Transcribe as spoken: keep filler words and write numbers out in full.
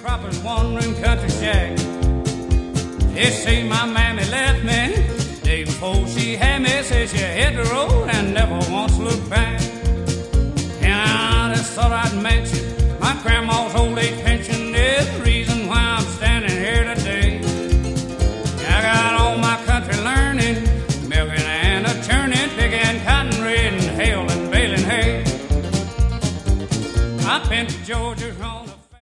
proper's one-room country shack. They say my mammy left me day before she had me. Said she hit the road and never once looked back. And I just thought I'd mention my grandma's old age pension is the reason why I'm standing here today. I got all my country learning, milking and a churning, picking cotton, red and hail and baling hay. I've been to Georgia.